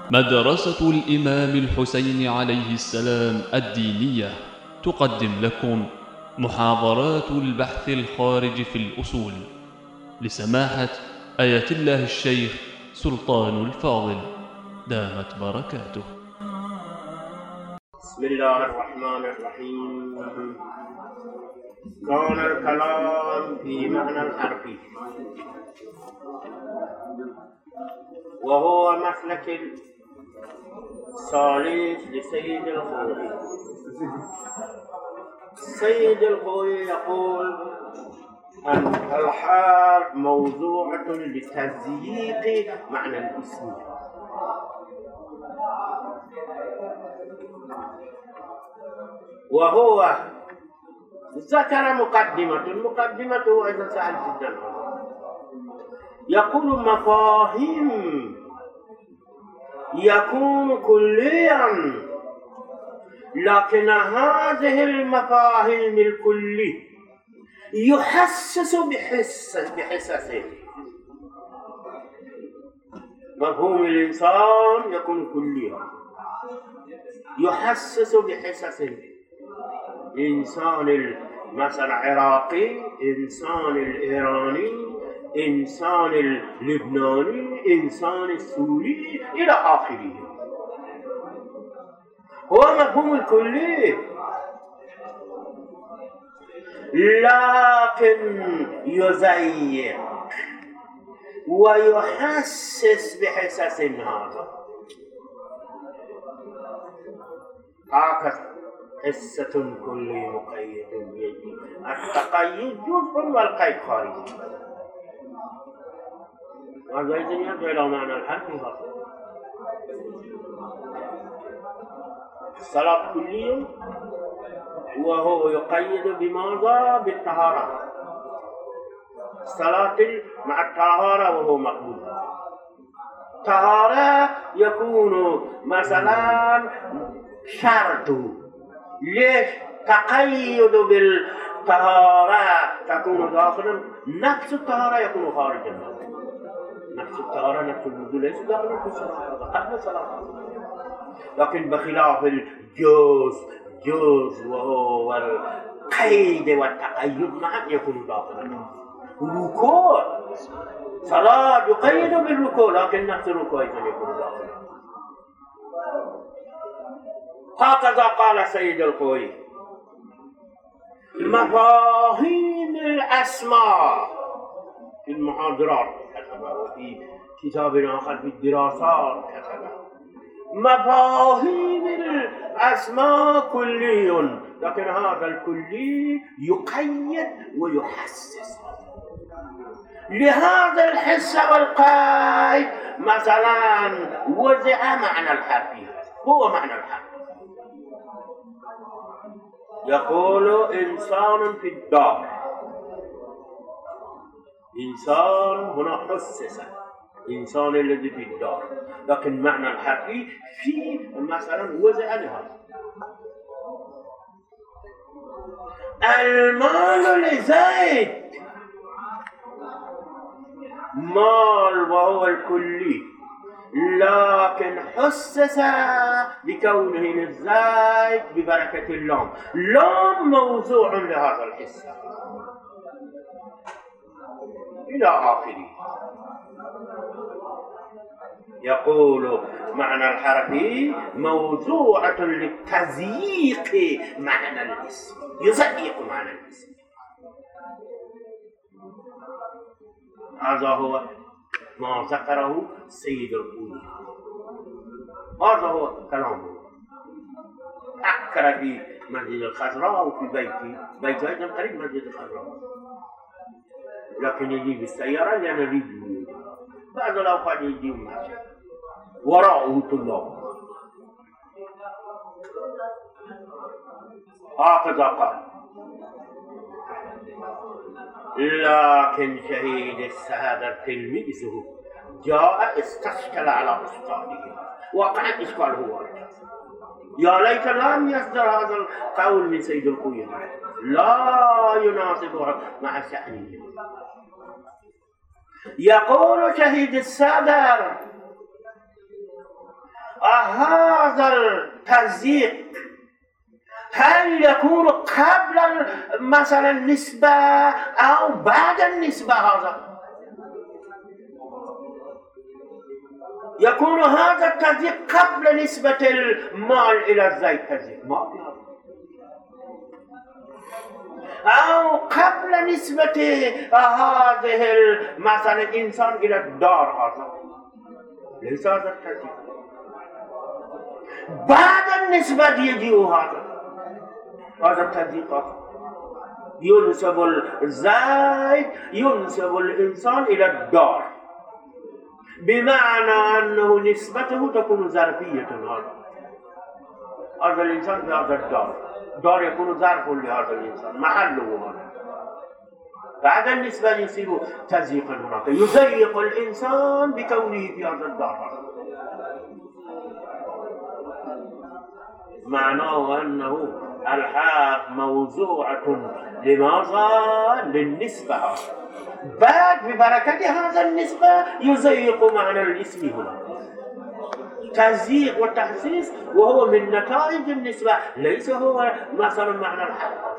مدرسة الإمام الحسين عليه السلام الدينية تقدم لكم محاضرات البحث الخارج في الأصول لسماحة آية الله الشيخ سلطان الفاضل دامت بركاته. بسم الله الرحمن الرحيم. كان الكلام في معنى الحرف، وهو مسلك الثالث لسيد الخوي. سيد الخوي يقول أن الحرف موضوعة لتزييق معنى الاسم، وهو ذكر مقدمته أيضا سهل جدا. يقول مفاهيم يكون كليا، لكن هذه المفاهيم الكلية يحسس بحساسه. مفهوم الإنسان يكون كليا يحسس بحساسه. إنسان مثلا عراقي، إنسان الإيراني، إنسان اللبناني، إنسان السوري إلى آخره. هو مفهوم الكلي، لكن يزيق ويحسس بحساس هذا. هكذا حسة كلي مقيد بيدي. التقييد جزء والقيد خارجي. هذا يرجع إلى معنى الحرف. الصلاة كلية وهو يقيد بماذا؟ بالطهارة. الصلاة مع الطهارة وهو مقبول. طهارة يكون مثلا شرط. ليش؟ تقيد بالطهارة تكون داخلا، نفس الطهارة يكون خارجا. نفس الطهارة نفس الوضوء ليس داخلا في الصلاة، قبل الصلاة. لكن بخلاف الجوز وهو القيد والتقيد معا يكون داخلا. ركوع صلاة يقيد بالركوع، لكن نفس الركوع يكون داخلا. هكذا قال سيد الخوي. مفاهيم الأسماء في المحاضرات كتبه، وفي كتاب آخر في الدراسات كتبه. مفاهيم الأسماء كلي، لكن هذا الكلي يقيد ويحسس. لهذا الحس والقيد مثلا وزع معنى الحرف. هو معنى الحرف. يقول إنسان في الدار. إنسان هنا حسس، إنسان الذي في الدار، لكن معنى الحرفي في مثلا وزع لهذا. المال لزيد مال وهو الكلي، لكن حسس بكونه للزيد ببركة اللام. لام موضوع لهذا الحس إلى آخره. يقول معنى الحرف موضوعة لتزييق معنى الاسم، يزيق معنى الاسم. هذا هو ما ذكره سيد الخوي. هذا هو كلامه. أكثر في مسجد الخضراء وفي بيتي أيضا قريب مسجد الخضراء، لكن يجي بالسيارة لأن يريد. بعض الأوقات يجي ماشي وراءه طلاب. هكذا قال. لكن شهيد السهادة تلميذه جاء استشكل على أستاذه، وقع إشكاله وارد. يا ليت لم يصدر هذا القول من سيد الخوي، لا يناسبها مع شأنه. يقول شهيد الصدر هذا التضييق هل يكون قبل مثلا النسبة أو بعد النسبة؟ هذا يكون هذا التضييق قبل نسبة المال إلى الزيت تضييق ما في هذا، أو قبل نسبة هذه مثلا الإنسان إلى الدار، هذا ليس هذا التضييق. بعد النسبة يجي هذا التضييق، ينسب الزيت، ينسب الإنسان إلى الدار، بمعنى أنه نسبته تكون ظرفية. هذا الإنسان في هذا الدار يكون ظرف لهذا الإنسان، محله هذا. بعد النسبة يصير تضييقا هناك، يضيق الإنسان بكونه في هذا الدار. معناه أنه الحاء موضوعة لماذا؟ للنسبة. بعد ببركة هذا النسبة يضيق معنى الاسم هنا، تضييق وتخصيص، وهو من نتائج النسبة، ليس هو مثلا معنى الحاء.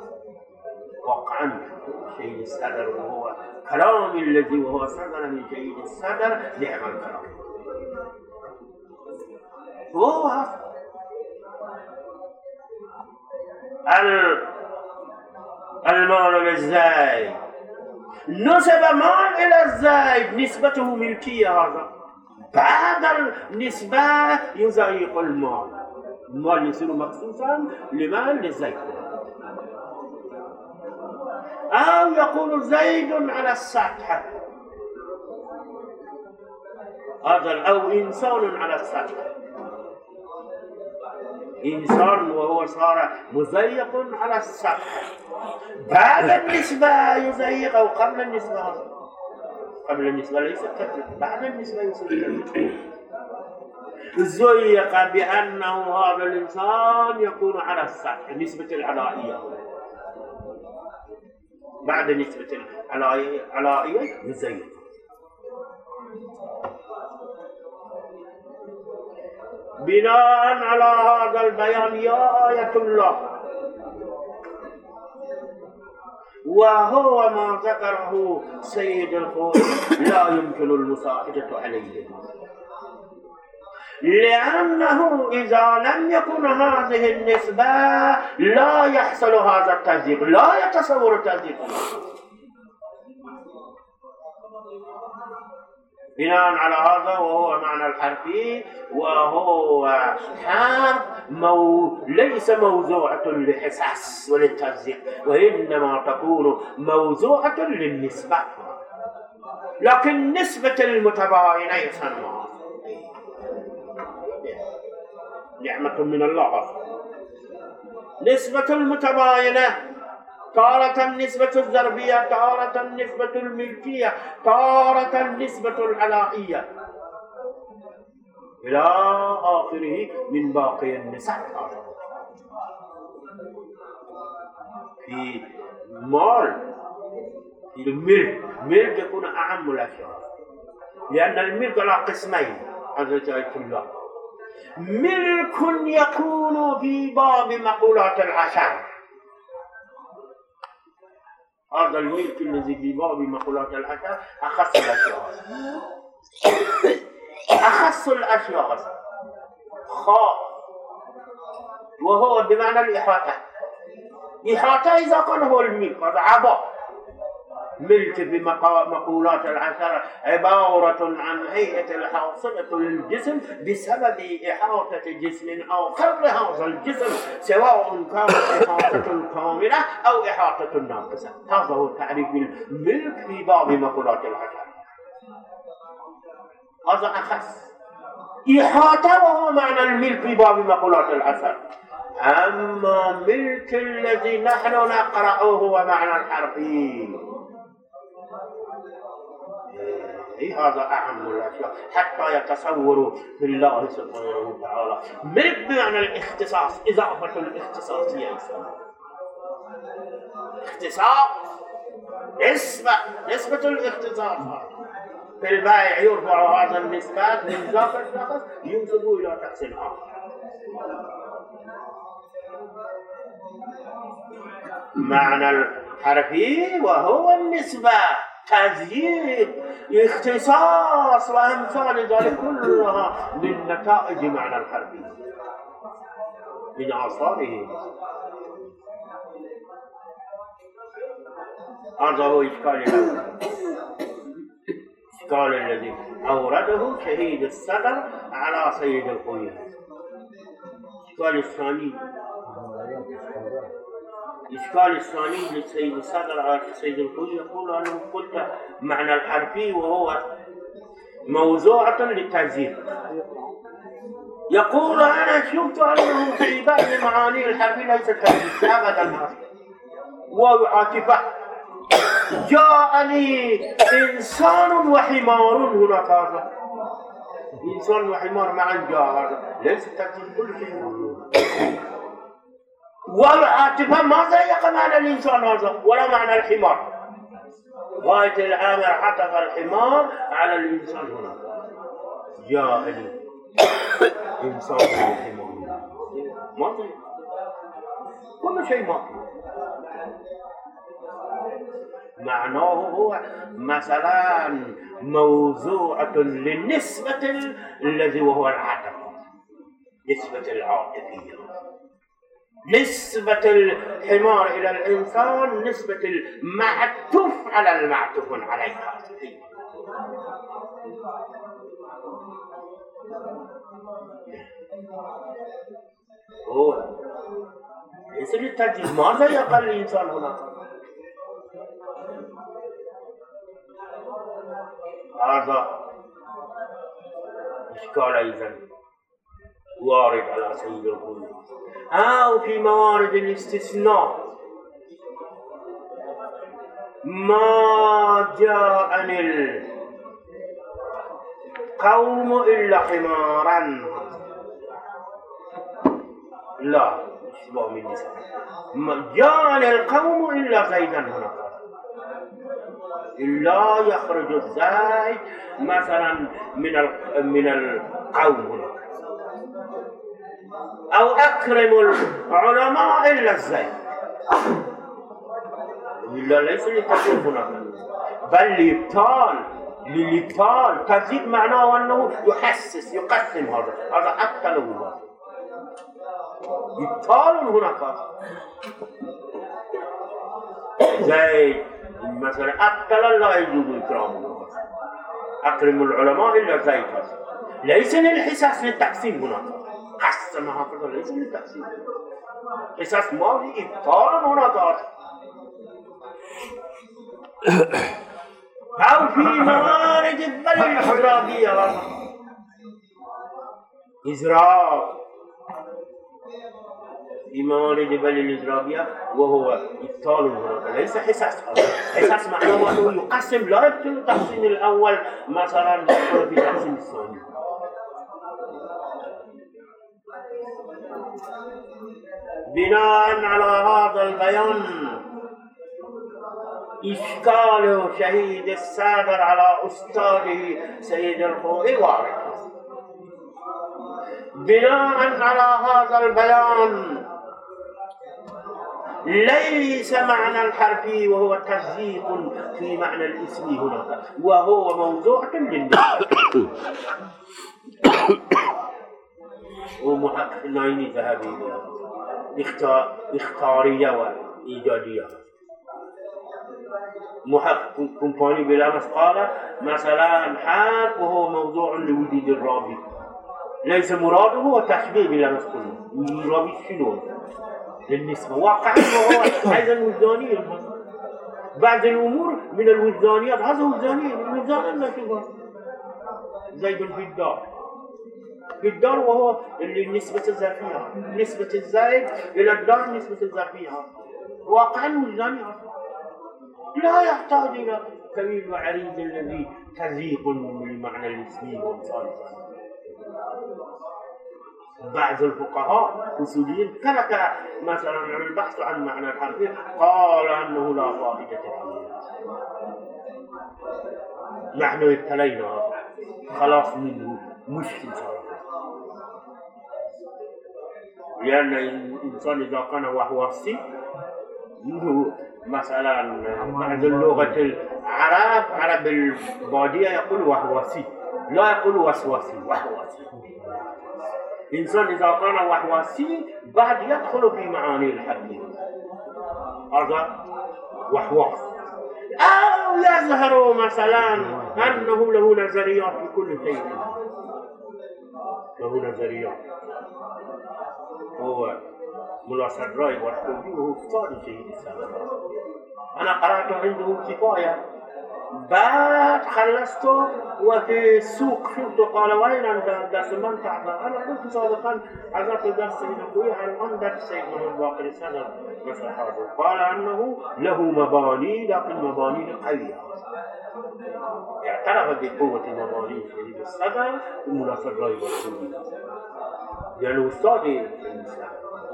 وقعا شيء الصدر، وهو كلام الذي وهو صدر من شيء الصدر، نعم الكلام. وهو المال للزايد، نسب مال إلى الزايد، نسبته ملكية. هذا بعد النسبة يضيق المال يصير مخصوصا لمال للزايد. أو يقول زيد على السطح، هذا أو إنسان على السطح، إنسان وهو صار مضيق على السطح. بعد النسبة يضيق، أو قبل النسبة؟ قبل النسبة ليس تضييق، بعد النسبة يصير ضيق، بأنه هذا الإنسان يكون على السطح، نسبة العلائية. بعد نسبة العلائية يضيق. بناء على هذا البيان يا آية الله، وهو ما ذكره سيد الخوف، لا يمكن المساعدة عليه، لأنه إذا لم يكن هذه النسبة لا يحصل هذا التضييق، لا يتصور التضييق. بناء على هذا، وهو معنى الحرفي، وهو حرف ليس موضوعة للحساس وللتضييق، وإنما تكون موضوعة للنسبة. لكن نسبة المتباينة يسمى نعمة من الله. نسبة المتباينة تارة النسبة الضربية، تارة النسبة الملكية، تارة النسبة العلائية، إلى آخره من باقي النسب. في مال، في الملك يكون أعم الأشياء، لأن الملك على قسمين حضرة آية الله. ملك يكون في باب مقولات العشر، هذا الملك الذي في باب مقولات العشر أخص الأشياء، أخص الأشياء خاص، وهو بمعنى الإحاطة. إحاطة إذا كان هو الملك، هذا عباء. ملك بمقولات العشر عبارة عن هيئة الحاصلة للجسم بسبب إحاطة جسم آخر لهذا الجسم، سواء كانت إحاطة كاملة أو إحاطة ناقصة. هذا هو تعريف الملك في باب مقولات العشر. هذا أخص إحاطة، وهو معنى الملك في باب مقولات العشر. أما ملك الذي نحن نقرأه هو معنى الحرفي، هذا أهم الأشياء حتى يتصوروا بالله سبحانه وتعالى. ملك بمعنى الاختصاص، إضافة الاختصاصية، اختصاص، نسبة الاختصاص. في البائع يرفع هذا النسبات من ذاك الشخص ينسب إلى شخص آخر. معنى الحرفي وهو النسبة، تزييد، اختصاص وأمثال ذلك كلها من نتائج معنى الحرفي، من آثاره. هذا هو إشكال الأول، الإشكال الذي أورده شهيد الصدر على سيد الخوي. الإشكال الثاني، الإشكال الثاني لسيد الصدر على سيد الخوي يقول أنه قلت معنى الحرفي وهو موضوعة للتزيين. يقول أنا شفت أنه في بعض معاني الحرفي ليست تزيين أبدا، وعاطفة. جاءني إنسان وحمار هناك، هذا إنسان وحمار معا جاء، هذا ليس تزيين كل شيء. والعاطفة ماذا يقع معنى الإنسان هذا ولا معنى الحمار؟ غاية الأمر حطف الحمار على الإنسان هنا. جاءني إنسان وحمار ماذا؟ كل شيء ماضي. معناه هو مثلا موضوعة للنسبة الذي وهو العاطفة، نسبة العاطفية، نسبة الحمار إلى الإنسان، نسبة المعطوف على المعطوف عليها. هو ليس للتجديد. ماذا يقال الإنسان هنا؟ هذا إشكال أيضا وارد على سيد الخوي. أو في موارد الاستثناء ما جاءني القوم إلا حمارا، لا اشبه من نساء. ما جاءني القوم إلا زيدا هنا، إلا يخرج الزيد مثلا من القوم هنا. أو أكرم العلماء إلا الزيد، إلا ليس لتكون هناك، بل للإبطال. تزيد معناه أنه يحسس يقسم، هذا أبطل الله، إبطال هناك. زيد مثلا أبطل لا يجوز إكرامه، أكرم العلماء إلا زيد، ليس للحساس للتقسيم هناك. قسم هكذا ليس للتقسيم، حساس ماضي إبطال هناك. أو في موارد الدليل الإضرابية، إضراب في موارد الدليل الإضرابية وهو إبطال هناك، ليس حساس. حساس معناه أنه يقسم، لا يبطل التقسيم الأول مثلا في التقسيم الثاني. بناء على هذا البيان إشكال شهيد الصدر على أستاذه سيد الخوي وارد. بناء على هذا البيان ليس معنى الحرفي وهو تزييق في معنى الاسم هناك، وهو موضوع للنسبة. ومحقق النايني ذهبي اختارية وإيجادية. محقق كومباني بلامس قال مثلا حرف وهو موضوع لوجود الرابي، ليس مراده هو تشبيه بلامس كله. الرابي شنو؟ للنسبة واقعا وهو أيضا وجداني. بعض الأمور من الوجدانيات، هذا وجداني من وجدان لا شبه. زيد في الدار، في الدار وهو اللي النسبة الظرفية، نسبة الزائد إلى الدار نسبة الظرفية، واقعا وجداني. لا يحتاج إلى طويل وعريض الذي تزيق بالمعنى الاسمي والمصالح. بعض الفقهاء اصوليين ترك مثلا البحث عن معنى الحرفي، قال انه لا فائده فيه. نحن ابتلينا خلاص منه مشكل صار. لأن الإنسان إذا كان وسواسي مثلا بعد لغة العرب عرب البادية يقول وسواسي لا يقول وسواسي وسواسي. الإنسان إذا كان وسواسي بعد يدخل في معاني الحديث هذا وسواس. أو يظهر مثلا أنه له نظريات في كل شيء، له نظريات. هو ملا صدراي والحوجي وهو أستاذ سيد السلام. أنا قرأت عنده كفاية، بعد خلصته وفي السوق شفته قال وين أنت درس من تعبان؟ أنا قلت سابقا حضرت درس سيد أبوي عن درس سيد محمد باقر الصدر مثل هذا، قال أنه له مباني لكن مباني قوية. اعترف بقوة مباني سيد الصدر وملا صدراي والحوجي لأنه أستاذ الإسلام.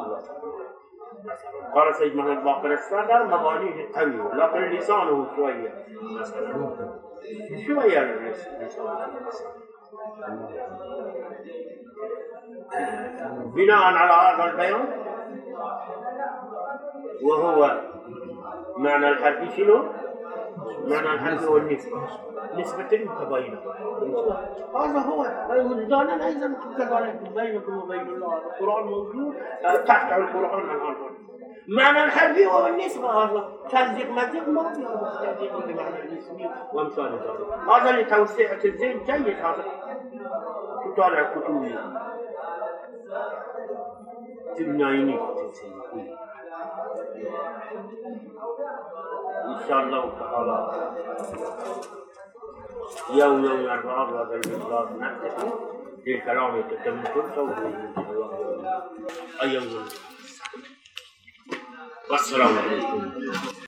قال سيد محمد باقر الصدر مبانيه قوية لكن لسانه شوية مثلا شوية لسانه. بناء على هذا البيان وهو معنى الحرف شنو؟ معنى الحرف هو النسبة، نسبة متباينة. هذا هو وجدانا أيضا كذلك بينكم وبين الله. القرآن موجود تحت القرآن الآن. معنى الحرف هو النسبة. هذا تلزيق مزيق ما في هذا تلزيق بمعنى الاسم وامثال ذلك. هذا لتوسعة الذهن جيد. هذا تطالع كتبي تبنايني إن شاء الله تعالى يوم يرفع هذا المقدار نكتفي بالكلام يتم كله أيام والسلام عليكم.